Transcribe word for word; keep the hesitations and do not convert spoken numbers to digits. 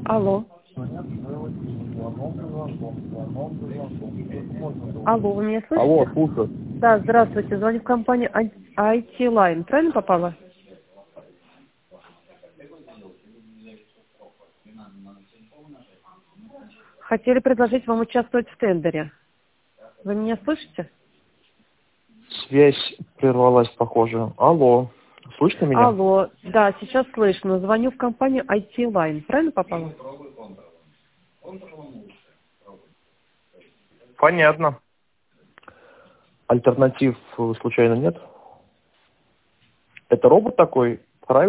Алло. Алло, вы меня слышите? Алло, слушаю. Да, здравствуйте. Звоню в компанию ай ти Line. Правильно попала? Хотели предложить вам участвовать в тендере. Вы меня слышите? Связь прервалась, похоже. Алло, слышно меня? Алло. Да, сейчас слышно. Звоню в компанию ай ти Line. Правильно попала? Понятно. Альтернатив э, случайно нет? Это робот такой